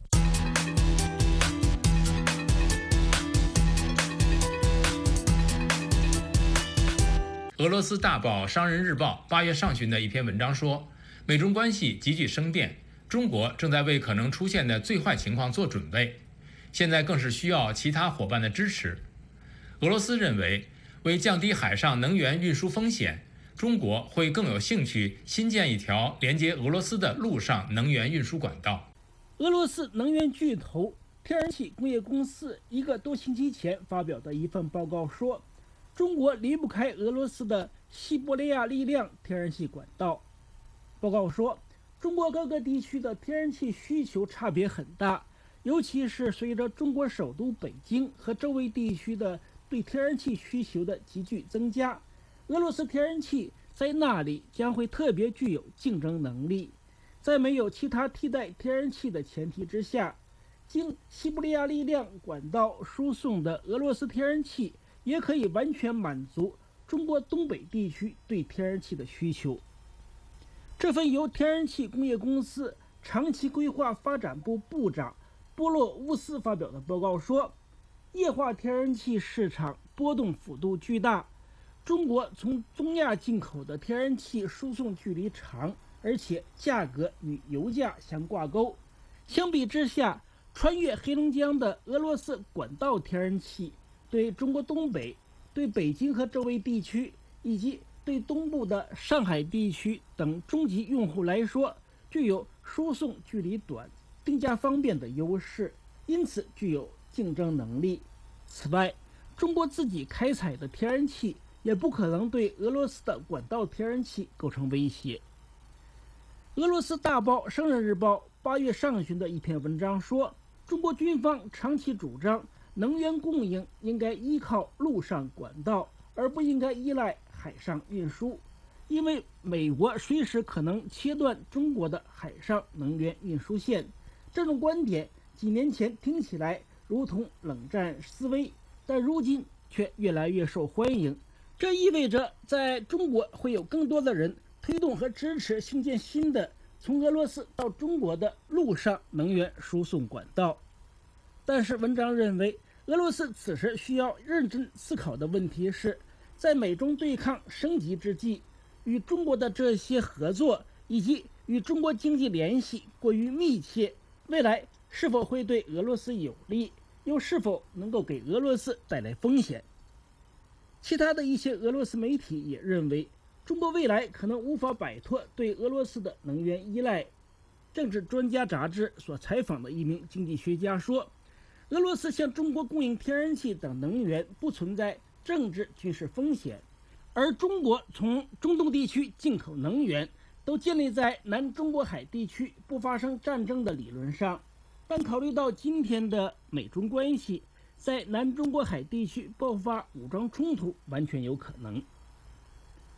俄罗斯大报《商人日报》八月上旬的一篇文章说，美中关系急剧生变，中国正在为可能出现的最坏情况做准备，现在更是需要其他伙伴的支持。俄罗斯认为，为降低海上能源运输风险，中国会更有兴趣新建一条连接俄罗斯的陆上能源运输管道。 俄罗斯能源巨头天然气工业公司一个多星期前发表的一份报告说，中国离不开俄罗斯的西伯利亚力量天然气管道。报告说，中国各个地区的天然气需求差别很大，尤其是随着中国首都北京和周围地区的对天然气需求的急剧增加，俄罗斯天然气在那里将会特别具有竞争能力。在没有其他替代天然气的前提之下，经西伯利亚力量管道输送的俄罗斯天然气也可以完全满足中国东北地区对天然气的需求。这份由天然气工业公司长期规划发展部部长波洛乌斯发表的报告说，液化天然气市场波动幅度巨大，中国从中亚进口的天然气输送距离长，而且价格与油价相挂钩。相比之下，穿越黑龙江的俄罗斯管道天然气对中国东北、对北京和周围地区，以及对东部的上海地区等中级用户来说，具有输送距离短、定价方便的优势，因此具有竞争能力。此外，中国自己开采的天然气也不可能对俄罗斯的管道天然气构成威胁。俄罗斯大报《商人日报》八月上旬的一篇文章说，中国军方长期主张能源供应应该依靠陆上管道，而不应该依赖海上运输，因为美国随时可能切断中国的海上能源运输线。这种观点几年前听起来如同冷战思维，但如今却越来越受欢迎。这意味着在中国会有更多的人推动和支持兴建新的从俄罗斯到中国的陆上能源输送管道。但是文章认为，俄罗斯此时需要认真思考的问题是，在美中对抗升级之际，与中国的这些合作以及与中国经济联系过于密切，未来是否会对俄罗斯有利，又是否能够给俄罗斯带来风险？其他的一些俄罗斯媒体也认为，中国未来可能无法摆脱对俄罗斯的能源依赖。政治专家杂志所采访的一名经济学家说，俄罗斯向中国供应天然气等能源不存在政治军事风险，而中国从中东地区进口能源都建立在南中国海地区不发生战争的理论上。但考虑到今天的美中关系，在南中国海地区爆发武装冲突完全有可能。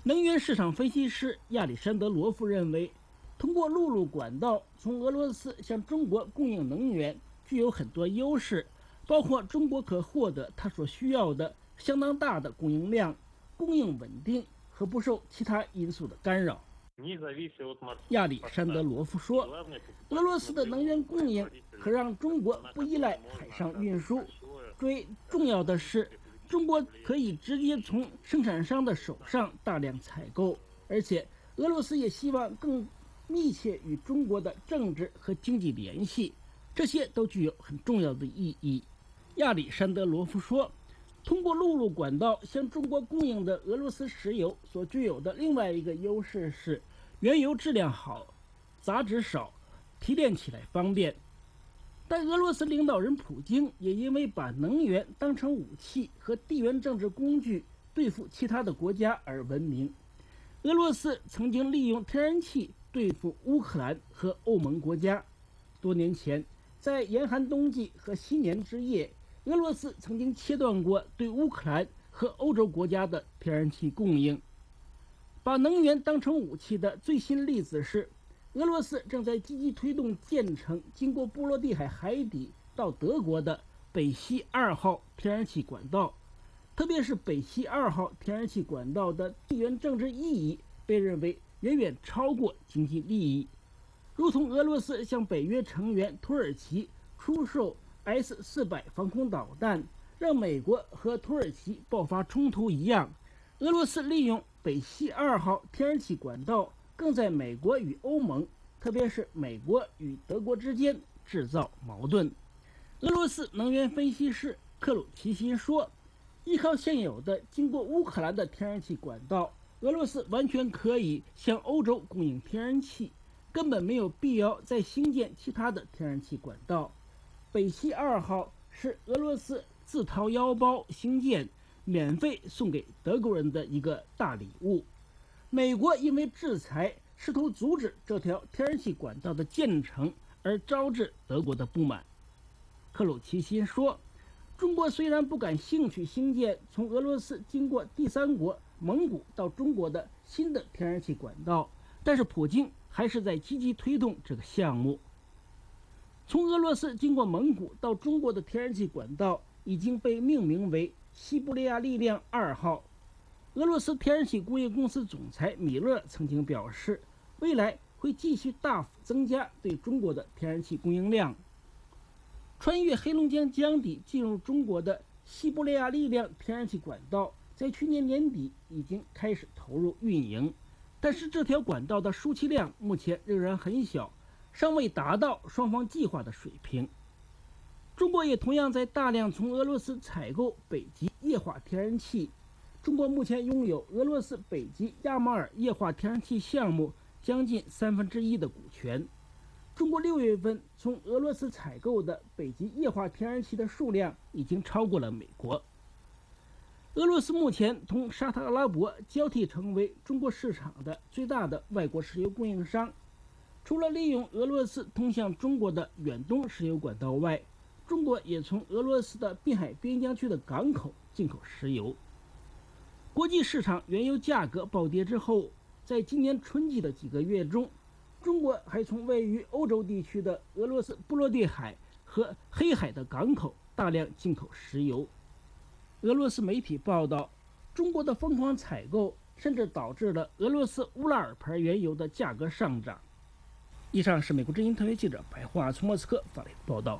能源市场分析师亚历山德罗夫认为，通过陆路管道从俄罗斯向中国供应能源具有很多优势，包括中国可获得它所需要的相当大的供应量、供应稳定和不受其他因素的干扰。亚历山德罗夫说，俄罗斯的能源供应可让中国不依赖海上运输。最重要的是，中国可以直接从生产商的手上大量采购，而且俄罗斯也希望更密切与中国的政治和经济联系，这些都具有很重要的意义。亚历山德罗夫说，通过陆路管道向中国供应的俄罗斯石油所具有的另外一个优势是，原油质量好，杂质少，提炼起来方便。但俄罗斯领导人普京也因为把能源当成武器和地缘政治工具对付其他的国家而闻名。俄罗斯曾经利用天然气对付乌克兰和欧盟国家。多年前，在严寒冬季和新年之夜，俄罗斯曾经切断过对乌克兰和欧洲国家的天然气供应。把能源当成武器的最新例子是，俄罗斯正在积极推动建成经过波罗的海海底到德国的北溪二号天然气管道，特别是北溪二号天然气管道的地缘政治意义被认为远远超过经济利益，如同俄罗斯向北约成员土耳其出售 S 四百 防空导弹，让美国和土耳其爆发冲突一样。俄罗斯利用北溪二号天然气管道，更在美国与欧盟，特别是美国与德国之间制造矛盾。俄罗斯能源分析师克鲁奇辛说，依靠现有的经过乌克兰的天然气管道，俄罗斯完全可以向欧洲供应天然气，根本没有必要再兴建其他的天然气管道。北溪二号是俄罗斯自掏腰包兴建，免费送给德国人的一个大礼物。美国因为制裁试图阻止这条天然气管道的建成而招致德国的不满。克鲁奇辛说，中国虽然不感兴趣兴建从俄罗斯经过第三国蒙古到中国的新的天然气管道，但是普京还是在积极推动这个项目。从俄罗斯经过蒙古到中国的天然气管道已经被命名为西伯利亚力量二号。俄罗斯天然气工业公司总裁米勒曾经表示，未来会继续大幅增加对中国的天然气供应量。穿越黑龙江江底进入中国的西伯利亚力量天然气管道，在去年年底已经开始投入运营，但是这条管道的输气量目前仍然很小，尚未达到双方计划的水平。中国也同样在大量从俄罗斯采购北极液化天然气。中国目前拥有俄罗斯北极亚马尔液化天然气项目将近三分之一的股权。中国六月份从俄罗斯采购的北极液化天然气的数量已经超过了美国。俄罗斯目前同沙特阿拉伯交替成为中国市场的最大的外国石油供应商。除了利用俄罗斯通向中国的远东石油管道外，中国也从俄罗斯的滨海边疆区的港口进口石油。国际市场原油价格暴跌之后，在今年春季的几个月中，中国还从位于欧洲地区的俄罗斯波罗的海和黑海的港口大量进口石油。俄罗斯媒体报道，中国的疯狂采购甚至导致了俄罗斯乌拉尔牌原油的价格上涨。以上是美国之音特约记者白桦从莫斯科发来的报道。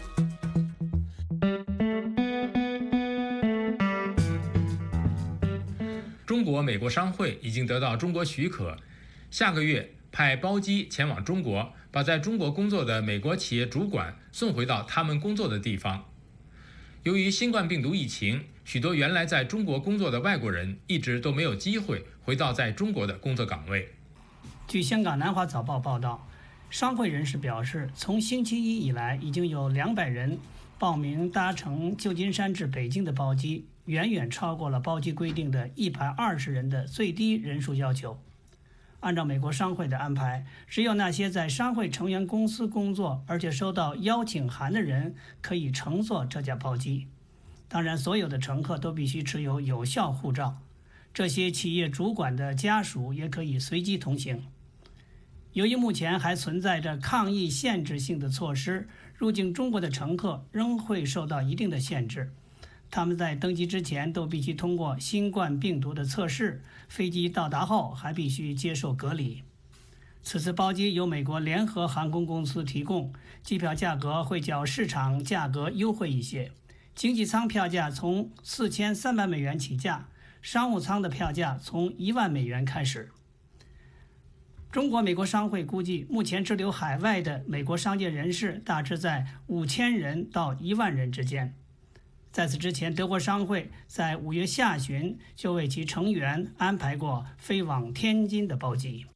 中国美国商会已经得到中国许可，下个月派包机前往中国，把在中国工作的美国企业主管送回到他们工作的地方。由于新冠病毒疫情，许多原来在中国工作的外国人一直都没有机会回到在中国的工作岗位。 据香港南华早报报道，商会人士表示，从星期一以来，已经有两百人报名搭乘旧金山至北京的包机，远远超过了包机规定的一百二十人的最低人数要求。按照美国商会的安排，只有那些在商会成员公司工作而且收到邀请函的人可以乘坐这架包机。当然，所有的乘客都必须持有有效护照。 这些企业主管的家属也可以随机同行。由于目前还存在着抗疫限制性的措施，入境中国的乘客仍会受到一定的限制。他们在登机之前都必须通过新冠病毒的测试，飞机到达后还必须接受隔离。此次包机由美国联合航空公司提供，机票价格会较市场价格优惠一些。经济舱票价从四千三百美元起价，商务舱的票价从一万美元开始。中国美国商会估计，目前滞留海外的美国商界人士大致在五千人到一万人之间。在此之前，德国商会在五月下旬就为其成员安排过飞往天津的包机。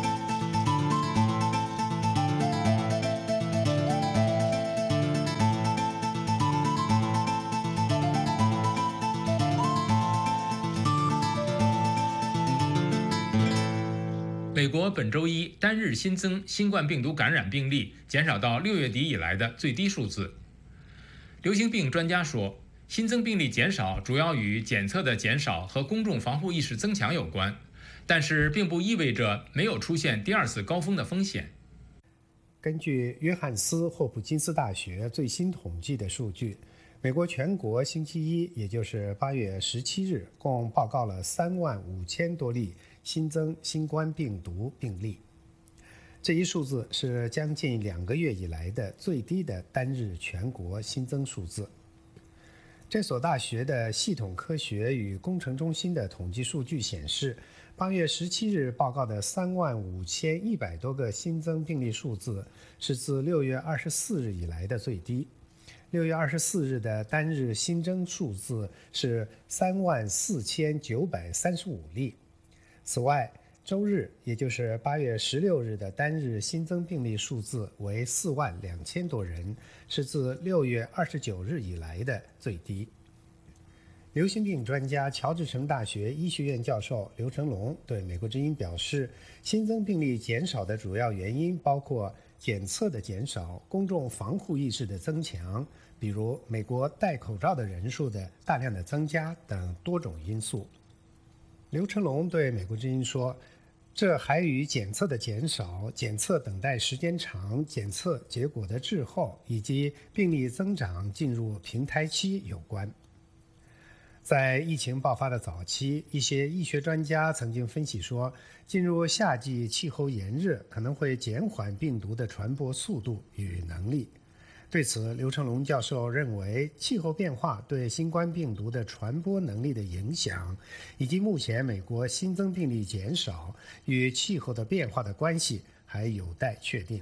美国本周一单日新增新冠病毒感染病例减少到六月底以来的最低数字。流行病专家说，新增病例减少主要与检测的减少和公众防护意识增强有关，但是并不意味着没有出现第二次高峰的风险。 根据约翰斯霍普金斯大学最新统计的数据，美国全国星期一，也就是八月十七日，共报告了三万五千多例新增新冠病毒病例。这一数字是将近两个月以来的最低的单日全国新增数字。这所大学的系统科学与工程中心的统计数据显示，八月十七日报告的三万五千一百多个新增病例数字是自六月二十四日以来的最低。六月二十四日的单日新增数字是三万四千九百三十五例。此外，周日，也就是八月十六日的单日新增病例数字为四万两千多人，是自六月二十九日以来的最低。流行病专家乔治城大学医学院教授刘成龙对美国之音表示，新增病例减少的主要原因包括检测的减少、公众防护意识的增强，比如美国戴口罩的人数的大量的增加等多种因素。刘成龙对美国之音说，这还与检测的减少、检测等待时间长、检测结果的滞后以及病例增长进入平台期有关。在疫情爆发的早期，一些医学专家曾经分析说，进入夏季气候炎热可能会减缓病毒的传播速度与能力。对此，刘成龙教授认为，气候变化对新冠病毒的传播能力的影响，以及目前美国新增病例减少与气候的变化的关系还有待确定。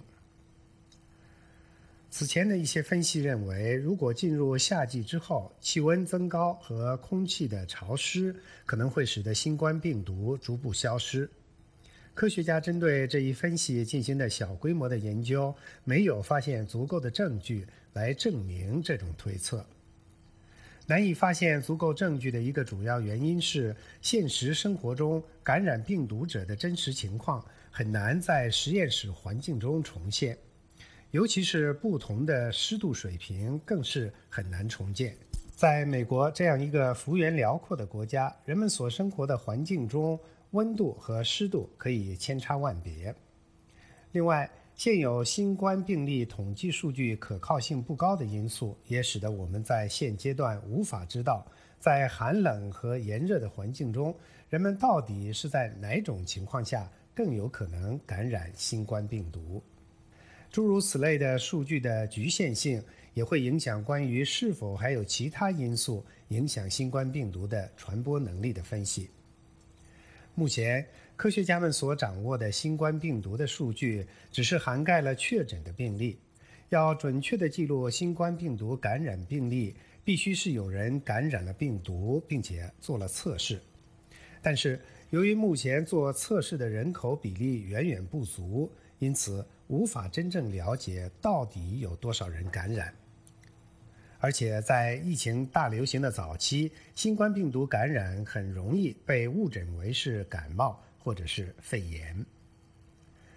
此前的一些分析认为，如果进入夏季之后，气温增高和空气的潮湿可能会使得新冠病毒逐步消失。科学家针对这一分析进行的小规模的研究，没有发现足够的证据来证明这种推测。难以发现足够证据的一个主要原因是，现实生活中感染病毒者的真实情况很难在实验室环境中重现，尤其是不同的湿度水平更是很难重建。在美国这样一个幅员辽阔的国家，人们所生活的环境中温度和湿度可以千差万别。另外，现有新冠病例统计数据可靠性不高的因素，也使得我们在现阶段无法知道，在寒冷和炎热的环境中，人们到底是在哪种情况下更有可能感染新冠病毒。诸如此类的数据的局限性，也会影响关于是否还有其他因素影响新冠病毒的传播能力的分析。目前，科学家们所掌握的新冠病毒的数据只是涵盖了确诊的病例。要准确地记录新冠病毒感染病例，必须是有人感染了病毒，并且做了测试。但是，由于目前做测试的人口比例远远不足，因此无法真正了解到底有多少人感染。而且在疫情大流行的早期，新冠病毒感染很容易被误诊为是感冒或者是肺炎。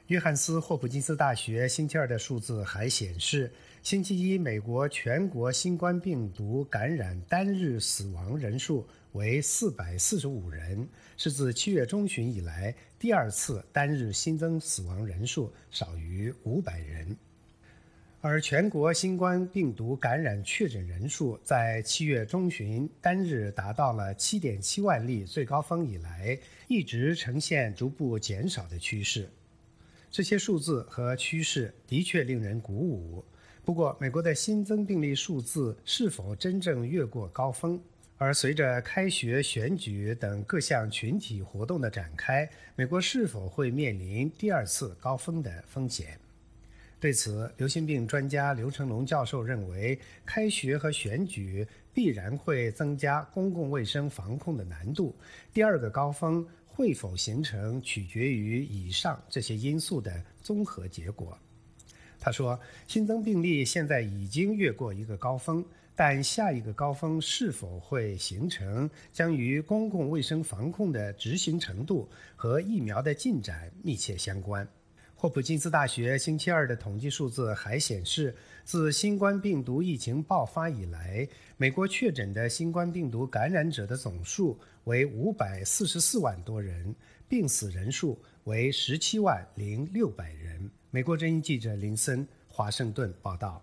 约翰斯霍普金斯大学星期二的数字还显示，星期一美国全国新冠病毒感染单日死亡人数为四百四十五人，是自七月中旬以来第二次单日新增死亡人数少于五百人。而全国新冠病毒感染确诊人数在七月中旬单日达到了 七点七万例最高峰以来，一直呈现逐步减少的趋势。这些数字和趋势的确令人鼓舞，不过美国的新增病例数字是否真正越过高峰，而随着开学、选举等各项群体活动的展开，美国是否会面临第二次高峰的风险？对此，流行病专家刘成龙教授认为，开学和选举必然会增加公共卫生防控的难度，第二个高峰会否形成，取决于以上这些因素的综合结果。他说，新增病例现在已经越过一个高峰，但下一个高峰是否会形成，将与公共卫生防控的执行程度和疫苗的进展密切相关。霍普金斯大学星期二的统计数字还显示，自新冠病毒疫情爆发以来，美国确诊的新冠病毒感染者的总数为五百四十四万多人，病死人数为十七万零六百人。美国之音记者林森华盛顿报道。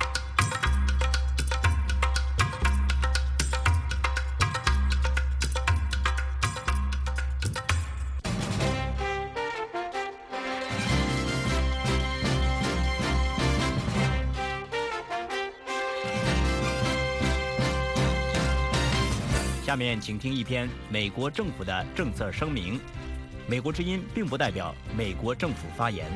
下面请听一篇美国政府的政策声明。美国之音并不代表美国政府发言。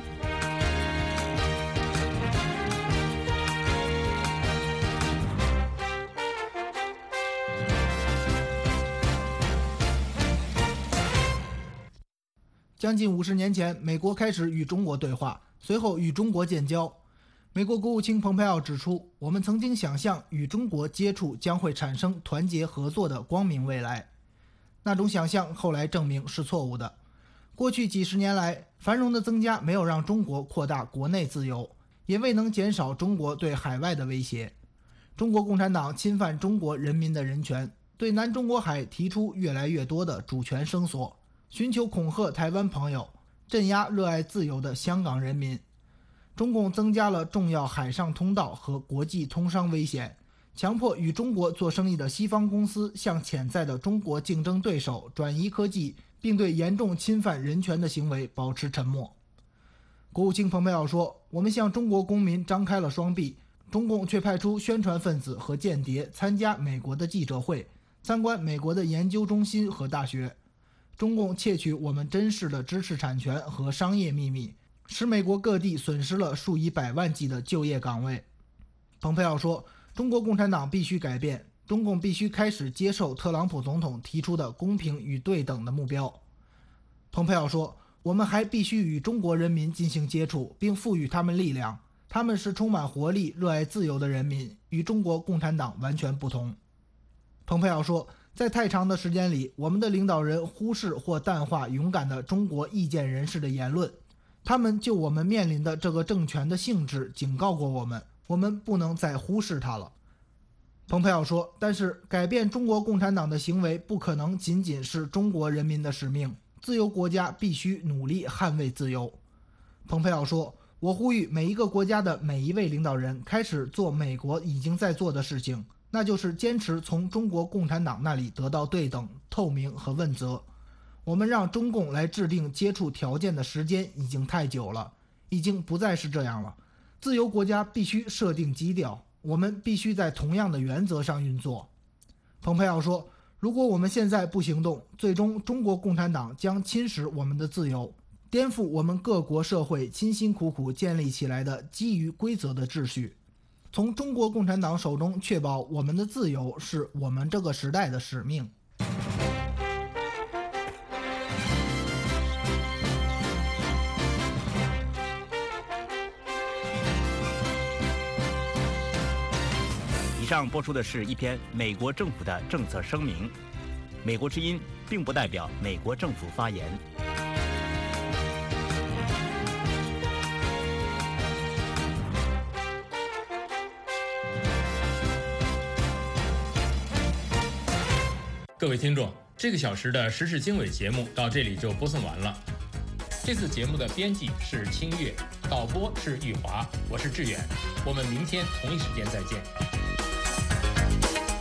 将近五十年前，美国开始与中国对话，随后与中国建交。美国国务卿蓬佩奥指出，我们曾经想象与中国接触将会产生团结合作的光明未来，那种想象后来证明是错误的。过去几十年来，繁荣的增加没有让中国扩大国内自由，也未能减少中国对海外的威胁。中国共产党侵犯中国人民的人权，对南中国海提出越来越多的主权声索，寻求恐吓台湾朋友，镇压热爱自由的香港人民。中共增加了重要海上通道和国际通商危险，强迫与中国做生意的西方公司向潜在的中国竞争对手转移科技，并对严重侵犯人权的行为保持沉默。国务卿蓬佩奥说，我们向中国公民张开了双臂，中共却派出宣传分子和间谍参加美国的记者会，参观美国的研究中心和大学。中共窃取我们珍视的知识产权和商业秘密，使美国各地损失了数以百万计的就业岗位。蓬佩奥说，中国共产党必须改变，中共必须开始接受特朗普总统提出的公平与对等的目标。蓬佩奥说，我们还必须与中国人民进行接触，并赋予他们力量，他们是充满活力、热爱自由的人民，与中国共产党完全不同。蓬佩奥说，在太长的时间里，我们的领导人忽视或淡化勇敢的中国意见人士的言论，他们就我们面临的这个政权的性质警告过我们，我们不能再忽视它了。蓬佩奥说，但是改变中国共产党的行为不可能仅仅是中国人民的使命，自由国家必须努力捍卫自由。蓬佩奥说，我呼吁每一个国家的每一位领导人开始做美国已经在做的事情，那就是坚持从中国共产党那里得到对等、透明和问责。我们让中共来制定接触条件的时间已经太久了，已经不再是这样了。自由国家必须设定基调，我们必须在同样的原则上运作。蓬佩奥说，如果我们现在不行动，最终中国共产党将侵蚀我们的自由，颠覆我们各国社会辛辛苦苦建立起来的基于规则的秩序。从中国共产党手中确保我们的自由，是我们这个时代的使命。 以上播出的是一篇美国政府的政策声明。美国之音并不代表美国政府发言。 各位听众，这个小时的时事经纬节目到这里就播送完了。这次节目的编辑是清月，导播是玉华，我是志远，我们明天同一时间再见。